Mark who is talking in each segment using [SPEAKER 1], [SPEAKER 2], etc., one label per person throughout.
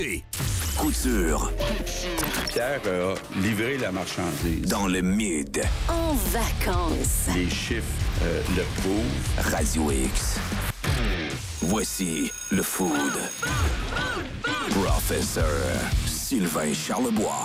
[SPEAKER 1] Couture.
[SPEAKER 2] Pierre a livré la marchandise.
[SPEAKER 1] Dans le mid.
[SPEAKER 3] En vacances.
[SPEAKER 2] Les chiffres le prouvent.
[SPEAKER 1] Radio X. Voici le Food. Professeur Sylvain Charlebois.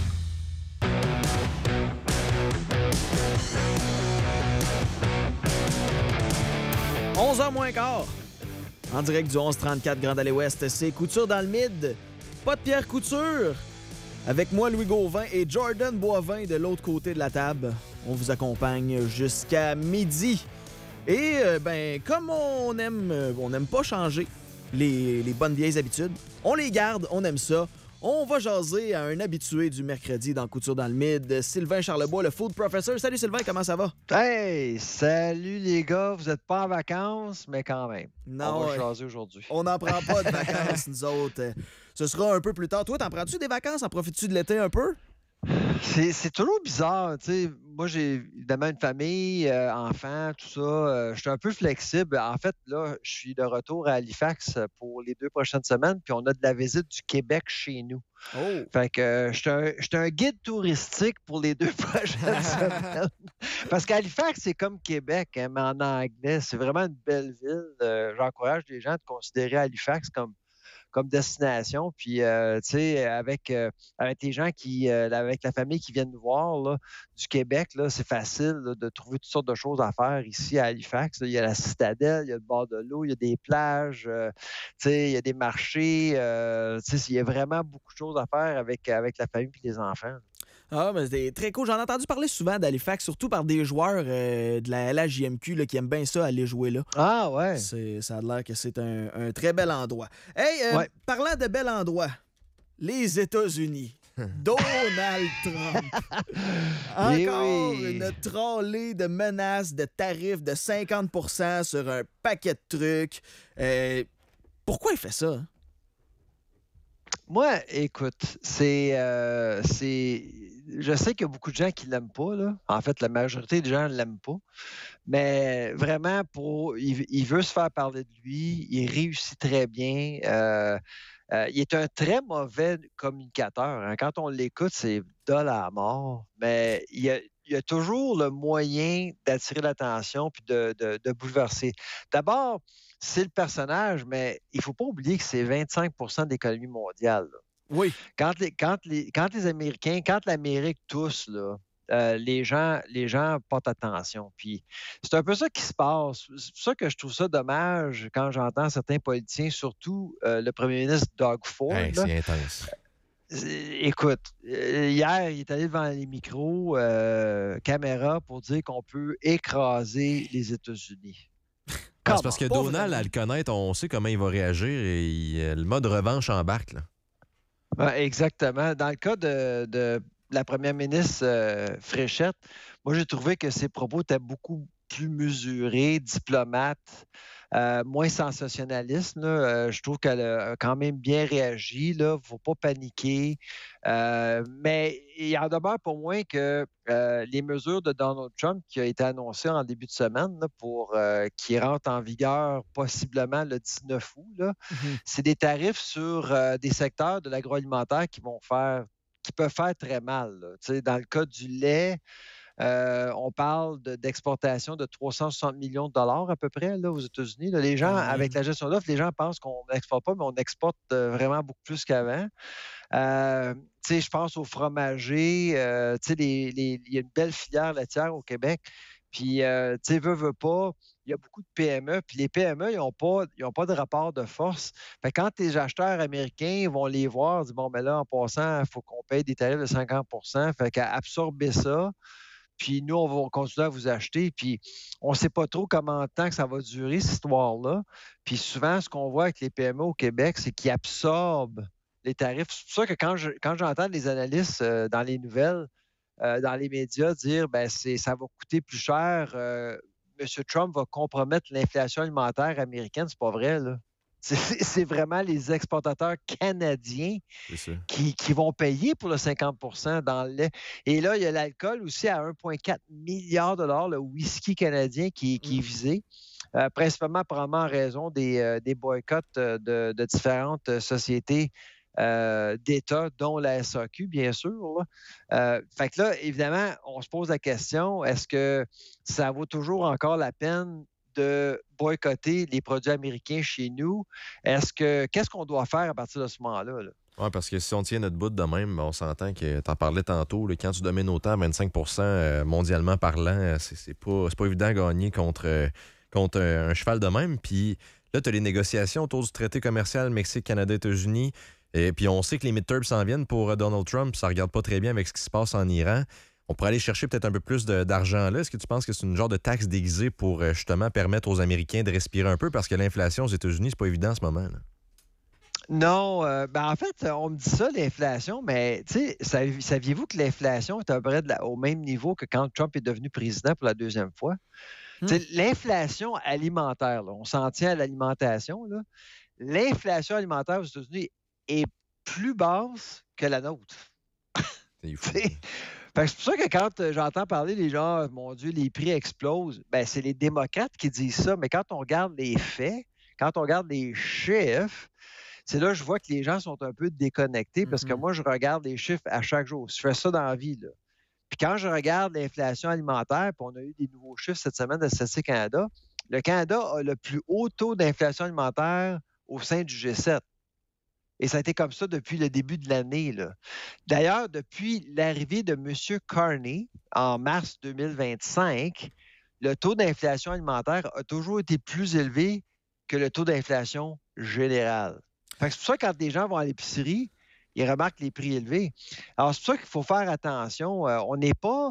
[SPEAKER 4] « 11h moins quart. En direct du 1134 Grand Allée Ouest, c'est Couture dans le mid. Pas de Pierre Couture. Avec moi, Louis Gauvin et Jordan Boivin de l'autre côté de la table. On vous accompagne jusqu'à midi. Et comme on aime pas changer les bonnes vieilles habitudes, on les garde, on aime ça. On va jaser à un habitué du mercredi dans Couture dans le mid, Sylvain Charlebois, le Food Professor. Salut Sylvain, comment ça va?
[SPEAKER 5] Hey, salut les gars, vous n'êtes pas en vacances, mais quand même.
[SPEAKER 4] Non,
[SPEAKER 5] on va jaser aujourd'hui.
[SPEAKER 4] On n'en prend pas de vacances, nous autres. Ce sera un peu plus tard. Toi, t'en prends-tu des vacances? En profites-tu de l'été un peu?
[SPEAKER 5] C'est toujours bizarre, tu sais. Moi, j'ai évidemment une famille, enfants, tout ça. Je suis un peu flexible. En fait, là, je suis de retour à Halifax pour les 2 prochaines semaines, puis on a de la visite du Québec chez nous.
[SPEAKER 4] Oh!
[SPEAKER 5] Fait que je suis un guide touristique pour les 2 prochaines semaines. Parce qu'Halifax, c'est comme Québec, hein, mais en anglais. C'est vraiment une belle ville. J'encourage les gens à considérer Halifax comme destination. Puis, tu sais, avec les gens avec la famille qui viennent nous voir là, du Québec, là, c'est facile là, de trouver toutes sortes de choses à faire ici à Halifax. Là. Il y a la citadelle, il y a le bord de l'eau, il y a des plages, tu sais, il y a des marchés. Tu sais, il y a vraiment beaucoup de choses à faire avec la famille et les enfants.
[SPEAKER 4] Ah, mais c'est très cool. J'en ai entendu parler souvent d'Halifax, surtout par des joueurs de la LHJMQ là, qui aiment bien ça, aller jouer là.
[SPEAKER 5] Ah, ouais.
[SPEAKER 4] Ça a l'air que c'est un très bel endroit. Hey,
[SPEAKER 5] Ouais.
[SPEAKER 4] Parlant de bel endroit, les États-Unis. Donald Trump. Encore une trollée de menaces, de tarifs de 50% sur un paquet de trucs. Pourquoi il fait ça? Hein?
[SPEAKER 5] Moi, écoute, je sais qu'il y a beaucoup de gens qui l'aiment pas, là. En fait, la majorité des gens ne l'aiment pas. Mais vraiment, il veut se faire parler de lui. Il réussit très bien. Il est un très mauvais communicateur. Hein. Quand on l'écoute, c'est dol à la mort. Mais il y a toujours le moyen d'attirer l'attention puis de bouleverser. D'abord, c'est le personnage, mais il ne faut pas oublier que c'est 25% de l'économie mondiale. Là.
[SPEAKER 4] Oui.
[SPEAKER 5] Quand les Américains, quand l'Amérique tousse, là, les gens portent attention. Puis c'est un peu ça qui se passe. C'est pour ça que je trouve ça dommage quand j'entends certains politiciens, surtout le premier ministre Doug Ford.
[SPEAKER 6] Hey,
[SPEAKER 5] là.
[SPEAKER 6] c'est intense.
[SPEAKER 5] Écoute, hier, il est allé devant les micros, caméra, pour dire qu'on peut écraser les États-Unis.
[SPEAKER 6] C'est parce que Donald, à le connaître, on sait comment il va réagir et le mode revanche embarque. Là.
[SPEAKER 5] Ouais, exactement. Dans le cas de la première ministre Fréchette, moi, j'ai trouvé que ses propos étaient beaucoup plus mesurés, diplomates, moins sensationnalistes. Je trouve qu'elle a quand même bien réagi. Il ne faut pas paniquer. Mais il en demeure pour moi que les mesures de Donald Trump qui a été annoncées en début de semaine là, qui rentrent en vigueur possiblement le 19 août, là, c'est des tarifs sur des secteurs de l'agroalimentaire qui peuvent faire très mal. Là. Dans le cas du lait, on parle d'exportation de 360 millions de dollars à peu près là, aux États-Unis. Là, les gens, avec la gestion d'offres, les gens pensent qu'on n'exporte pas, mais on exporte vraiment beaucoup plus qu'avant. Je pense aux fromagers. Il y a une belle filière laitière au Québec. Puis, veut pas, il y a beaucoup de PME. Puis les PME, ils n'ont pas de rapport de force. Fait que quand les acheteurs américains vont les voir, ils disent, bon, mais là, en passant, il faut qu'on paye des tarifs de 50%. Fait qu'à absorber ça, puis nous, on va continuer à vous acheter. Puis on ne sait pas trop comment de temps que ça va durer, cette histoire-là. Puis souvent, ce qu'on voit avec les PME au Québec, c'est qu'ils absorbent les tarifs. C'est pour ça que quand j'entends les analystes dans les nouvelles, dans les médias dire ça va coûter plus cher, M. Trump va compromettre l'inflation alimentaire américaine, c'est pas vrai, là. C'est vraiment les exportateurs canadiens qui vont payer pour le 50% dans le lait. Et là, il y a l'alcool aussi à 1,4 milliard de dollars, le whisky canadien qui est visé, principalement probablement en raison des boycotts de différentes sociétés d'États, dont la SAQ, bien sûr. Fait que là, évidemment, on se pose la question, est-ce que ça vaut toujours encore la peine de boycotter les produits américains chez nous? Qu'est-ce qu'on doit faire à partir de ce moment-là?
[SPEAKER 6] Oui, parce que si on tient notre bout de même, on s'entend que tu en parlais tantôt, là, quand tu domines autant, 25 mondialement parlant, c'est pas évident de gagner contre un cheval de même. Puis là, tu as les négociations autour du traité commercial Mexique, Canada, États-Unis. Et puis on sait que les midterms s'en viennent pour Donald Trump. Ça ne regarde pas très bien avec ce qui se passe en Iran. On pourrait aller chercher peut-être un peu plus d'argent là. Est-ce que tu penses que c'est une genre de taxe déguisée pour justement permettre aux Américains de respirer un peu? Parce que l'inflation aux États-Unis, c'est pas évident en ce moment, là.
[SPEAKER 5] Non, en fait, on me dit ça, l'inflation, mais saviez-vous que l'inflation est à peu près au même niveau que quand Trump est devenu président pour la deuxième fois? L'inflation alimentaire, là, on s'en tient à l'alimentation, là. L'inflation alimentaire aux États-Unis est plus basse que la nôtre.
[SPEAKER 6] C'est fou.
[SPEAKER 5] Fait que c'est pour ça que quand j'entends parler les gens, mon Dieu, les prix explosent, ben c'est les démocrates qui disent ça, mais quand on regarde les faits, quand on regarde les chiffres, c'est là que je vois que les gens sont un peu déconnectés parce que moi, je regarde les chiffres à chaque jour. Je fais ça dans la vie, là. Puis quand je regarde l'inflation alimentaire, puis on a eu des nouveaux chiffres cette semaine de Statistique Canada, le Canada a le plus haut taux d'inflation alimentaire au sein du G7. Et ça a été comme ça depuis le début de l'année, là. D'ailleurs, depuis l'arrivée de M. Carney en mars 2025, le taux d'inflation alimentaire a toujours été plus élevé que le taux d'inflation général. Fait que c'est pour ça que quand les gens vont à l'épicerie, ils remarquent les prix élevés. Alors, c'est pour ça qu'il faut faire attention. On n'est pas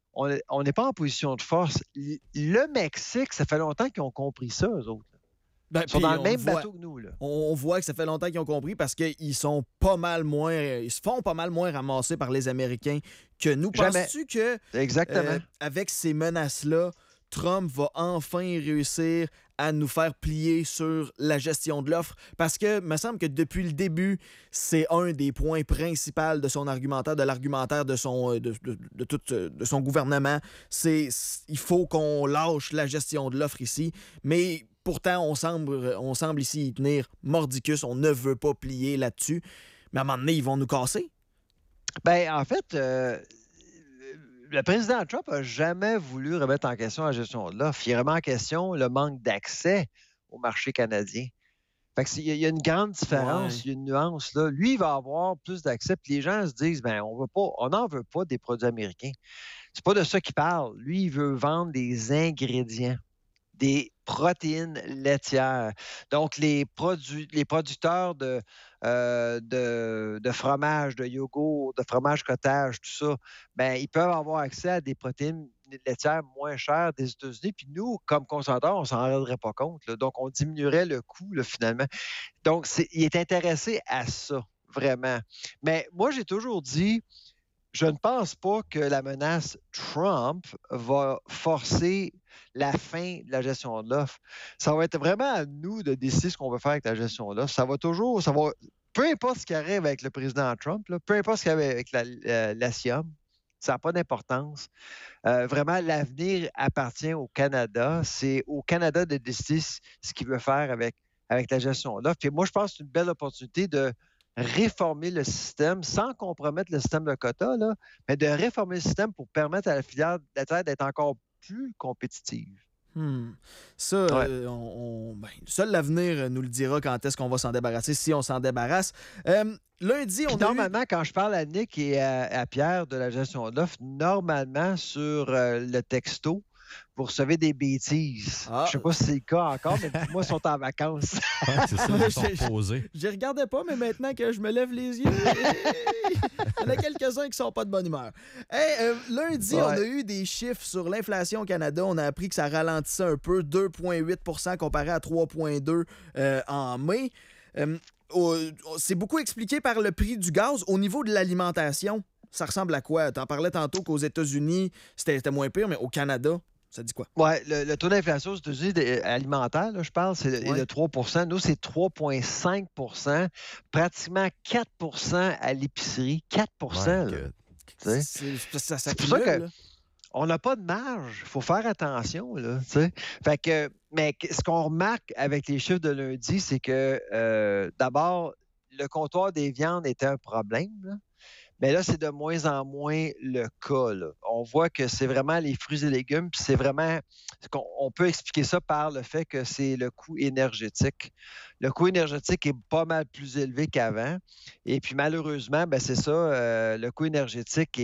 [SPEAKER 5] en position de force. Le Mexique, ça fait longtemps qu'ils ont compris ça, eux autres. Ils sont dans le même bateau que nous, là.
[SPEAKER 4] On voit que ça fait longtemps qu'ils ont compris parce qu'ils sont pas mal moins... Ils se font pas mal moins ramasser par les Américains que nous. Penses-tu que...
[SPEAKER 5] Exactement.
[SPEAKER 4] Avec ces menaces-là, Trump va enfin réussir à nous faire plier sur la gestion de l'offre? Parce que, il me semble que depuis le début, c'est un des points principaux de son argumentaire, de l'argumentaire de son gouvernement. Il faut qu'on lâche la gestion de l'offre ici. Mais pourtant, on semble ici y tenir mordicus. On ne veut pas plier là-dessus. Mais à un moment donné, ils vont nous casser.
[SPEAKER 5] Bien, en fait... le président Trump n'a jamais voulu remettre en question la gestion de l'offre. Il remet en question le manque d'accès au marché canadien. Fait que il y a une grande différence, il y a une nuance, là. Lui, il va avoir plus d'accès, puis les gens se disent, on n'en veut pas des produits américains. C'est pas de ça qu'il parle. Lui, il veut vendre des ingrédients, des protéines laitières. Donc, les producteurs de fromage, de yogourt, de fromage cottage, tout ça, bien, ils peuvent avoir accès à des protéines laitières moins chères des États-Unis. Puis nous, comme consommateurs, on ne s'en rendrait pas compte, là. Donc, on diminuerait le coût, là, finalement. Donc, il est intéressé à ça, vraiment. Mais moi, j'ai toujours dit, je ne pense pas que la menace Trump va forcer la fin de la gestion de l'offre. Ça va être vraiment à nous de décider ce qu'on veut faire avec la gestion de l'offre. Peu importe ce qui arrive avec le président Trump, là, peu importe ce qui arrive avec la SIOM, ça n'a pas d'importance. Vraiment, l'avenir appartient au Canada. C'est au Canada de décider ce qu'il veut faire avec la gestion de l'offre. Puis moi, je pense que c'est une belle opportunité de réformer le système sans compromettre le système de quotas, là, mais de réformer le système pour permettre à la filière laitière d'être encore plus compétitive.
[SPEAKER 4] Ça, ouais. Seul l'avenir nous le dira quand est-ce qu'on va s'en débarrasser, si on s'en débarrasse. Lundi, on
[SPEAKER 5] normalement, quand je parle à Nick et à Pierre de la gestion de l'offre, normalement, sur le texto, vous recevez des bêtises. Je ne sais pas si c'est le cas encore, mais moi, ils sont en vacances.
[SPEAKER 6] Ouais, c'est ça, ils sont posés.
[SPEAKER 4] Je regardais pas, mais maintenant que je me lève les yeux, il y en a quelques-uns qui sont pas de bonne humeur. Lundi, on a eu des chiffres sur l'inflation au Canada. On a appris que ça ralentissait un peu, 2,8 comparé à 3,2 en mai. C'est beaucoup expliqué par le prix du gaz. Au niveau de l'alimentation, ça ressemble à quoi? Tu en parlais tantôt qu'aux États-Unis, c'était moins pire, mais au Canada, ça dit quoi?
[SPEAKER 5] Oui, le taux d'inflation aux États-Unis alimentaire, là, je parle, c'est de 3 % Nous, c'est 3,5 %, pratiquement 4 % à l'épicerie. 4 %.
[SPEAKER 4] C'est
[SPEAKER 5] pour ça que on n'a pas de marge. Il faut faire attention, là. Fait que, mais ce qu'on remarque avec les chiffres de lundi, c'est que d'abord, le comptoir des viandes était un problème, là. Mais là, c'est de moins en moins le cas, là. On voit que c'est vraiment les fruits et légumes, puis c'est vraiment... On peut expliquer ça par le fait que c'est le coût énergétique. Le coût énergétique est pas mal plus élevé qu'avant. Et puis malheureusement, ben c'est ça, le coût énergétique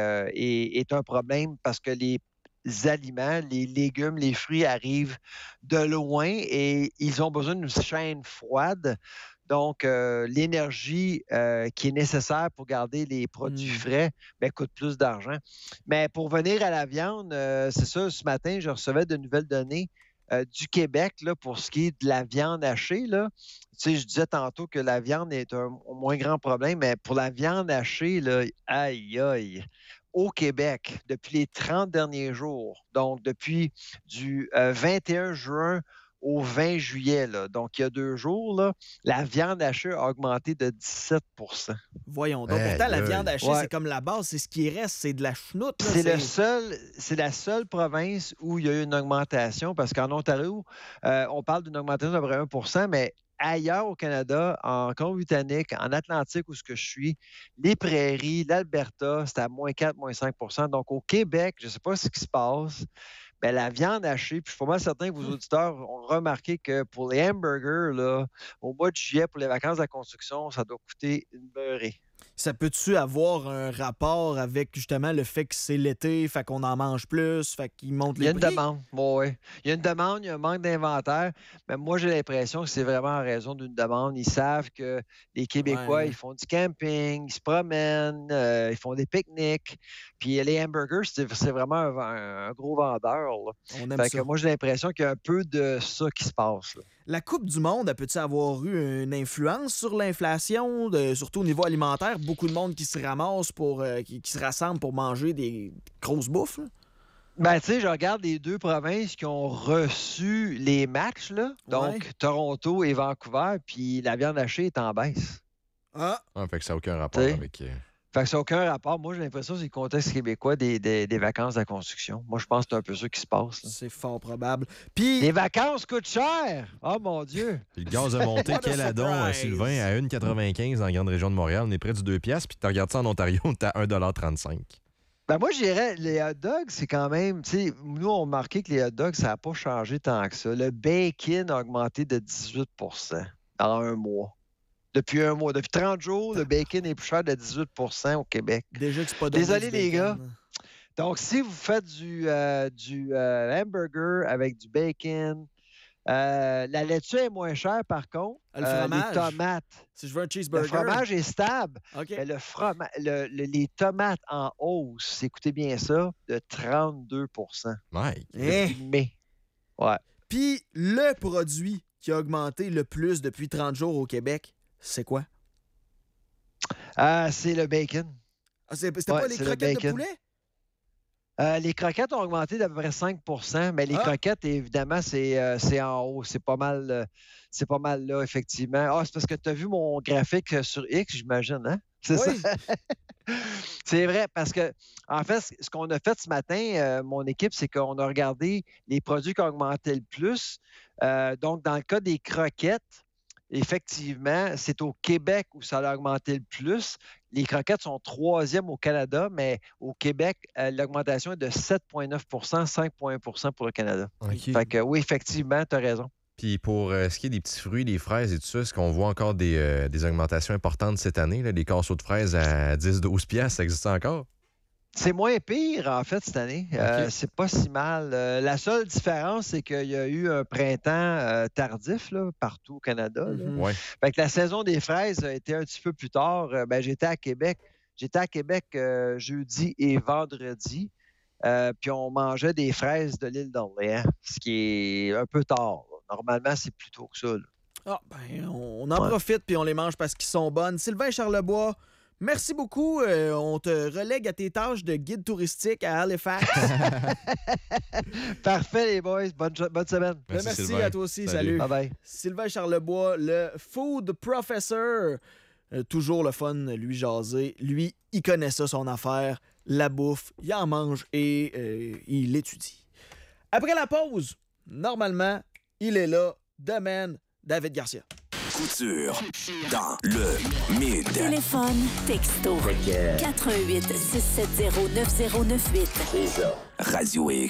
[SPEAKER 5] est un problème parce que les aliments, les légumes, les fruits arrivent de loin et ils ont besoin d'une chaîne froide. Donc, l'énergie qui est nécessaire pour garder les produits frais coûte plus d'argent. Mais pour venir à la viande, c'est ça, ce matin, je recevais de nouvelles données du Québec là, pour ce qui est de la viande hachée. Là. Tu sais, je disais tantôt que la viande est un moins grand problème, mais pour la viande hachée, là, aïe, aïe. Au Québec, depuis les 30 derniers jours, donc depuis du 21 juin au 20 juillet, là, donc il y a 2 jours, là, la viande hachée a augmenté de 17 %.
[SPEAKER 4] Voyons donc. Pourtant, la viande hachée, c'est comme la base, c'est ce qui reste, c'est de la chenoute. Là,
[SPEAKER 5] c'est la seule province où il y a eu une augmentation, parce qu'en Ontario, on parle d'une augmentation d'à peu près 1 %, mais ailleurs au Canada, en Colombie-Britannique, en Atlantique, où ce que je suis, les prairies, l'Alberta, c'est à moins 4, moins 5 %. Donc, au Québec, je ne sais pas ce qui se passe, mais la viande hachée, puis je suis pas mal certain que vos auditeurs ont remarqué que pour les hamburgers, là, au mois de juillet, pour les vacances de la construction, ça doit coûter une beurrée.
[SPEAKER 4] Ça peut-tu avoir un rapport avec justement le fait que c'est l'été, fait qu'on en mange plus, fait qu'ils montent les prix?
[SPEAKER 5] Il y a une demande, oui. Il y a une demande, il y a un manque d'inventaire, mais moi, j'ai l'impression que c'est vraiment en raison d'une demande. Ils savent que les Québécois, ils font du camping, ils se promènent, ils font des pique-niques, puis les hamburgers, c'est vraiment un gros vendeur. Là.
[SPEAKER 4] On aime
[SPEAKER 5] fait
[SPEAKER 4] ça.
[SPEAKER 5] que moi, j'ai l'impression qu'il y a un peu de ça qui se passe. Là.
[SPEAKER 4] La Coupe du monde, peut-tu avoir eu une influence sur l'inflation, surtout au niveau alimentaire? Beaucoup de monde qui se ramasse qui se rassemble pour manger des grosses bouffes? Là?
[SPEAKER 5] Ben, tu sais, je regarde les 2 provinces qui ont reçu les matchs, là. Donc, Toronto et Vancouver, puis la viande hachée est en baisse.
[SPEAKER 6] Ah, fait que ça n'a aucun rapport avec...
[SPEAKER 5] Fait que ça n'a aucun rapport. Moi, j'ai l'impression que c'est le contexte québécois des vacances de la construction. Moi, je pense que c'est un peu ça qui se passe. Là.
[SPEAKER 4] C'est fort probable. Puis...
[SPEAKER 5] Les vacances coûtent cher! Oh, mon Dieu!
[SPEAKER 6] Le gaz a monté, quel adon, Sylvain, à 1,95 dans la grande région de Montréal. On est près du 2$, puis tu regardes ça en Ontario, t'es à 1,35 $.
[SPEAKER 5] Ben moi, je dirais, les hot dogs, c'est quand même... Tu sais, nous, on a remarqué que les hot dogs, ça n'a pas changé tant que ça. Le bacon a augmenté de 18 % dans un mois. Depuis un mois. Depuis 30 jours, le bacon est plus cher de 18 % au Québec.
[SPEAKER 4] Déjà que c'est pas
[SPEAKER 5] Désolé, les gars. Donc, si vous faites du hamburger avec du bacon, la laitue est moins chère, par contre.
[SPEAKER 4] Le fromage.
[SPEAKER 5] Les tomates.
[SPEAKER 4] Si je veux un cheeseburger.
[SPEAKER 5] Le fromage est stable.
[SPEAKER 4] Okay.
[SPEAKER 5] Mais les tomates en hausse, écoutez bien ça, de 32 %.
[SPEAKER 6] Mike.
[SPEAKER 5] Depuis mai. Ouais.
[SPEAKER 4] Puis, le produit qui a augmenté le plus depuis 30 jours au Québec, c'est quoi?
[SPEAKER 5] C'est le bacon.
[SPEAKER 4] Ah, c'était pas les croquettes de poulet?
[SPEAKER 5] Les croquettes ont augmenté d'à peu près 5 %, mais les croquettes, évidemment, c'est en haut. C'est pas mal là, effectivement. Ah, c'est parce que tu as vu mon graphique sur X, j'imagine, hein? C'est ça? C'est vrai, parce que, en fait, ce qu'on a fait ce matin, mon équipe, c'est qu'on a regardé les produits qui ont augmenté le plus. Donc, dans le cas des croquettes, effectivement, c'est au Québec où ça a augmenté le plus. Les croquettes sont 3e au Canada, mais au Québec, l'augmentation est de 7,9 %, 5,1 % pour le Canada.
[SPEAKER 6] Okay.
[SPEAKER 5] Fait que oui, effectivement, tu as raison.
[SPEAKER 6] Puis pour ce qui est des petits fruits, des fraises et tout ça, est-ce qu'on voit encore des augmentations importantes cette année? Là, des casseaux de fraises à 10-12 $, ça existe encore?
[SPEAKER 5] C'est moins pire, en fait, cette année.
[SPEAKER 6] Okay.
[SPEAKER 5] C'est pas si mal. La seule différence, c'est qu'il y a eu un printemps tardif là, partout au Canada.
[SPEAKER 4] Mm-hmm.
[SPEAKER 6] Ouais.
[SPEAKER 5] Fait que la saison des fraises a été un petit peu plus tard. J'étais à Québec. Jeudi et vendredi. Puis on mangeait des fraises de l'île d'Orléans, ce qui est un peu tard. Là. Normalement, c'est plus tôt que ça. Là.
[SPEAKER 4] Ah, ben, on en profite puis on les mange parce qu'ils sont bonnes. Sylvain Charlebois, merci beaucoup. On te relègue à tes tâches de guide touristique à Halifax.
[SPEAKER 5] Parfait, les boys. Bonne semaine.
[SPEAKER 4] Merci à toi aussi. Salut.
[SPEAKER 5] Bye-bye.
[SPEAKER 4] Sylvain Charlebois, le Food Professor. Toujours le fun, lui, jaser. Lui, il connaît ça, son affaire. La bouffe, il en mange et il l'étudie. Après la pause, normalement, il est là. Demain, David Garcia.
[SPEAKER 1] Couture. Dans le Mid.
[SPEAKER 3] Téléphone, texto. 88 670 9098.
[SPEAKER 1] Radio X.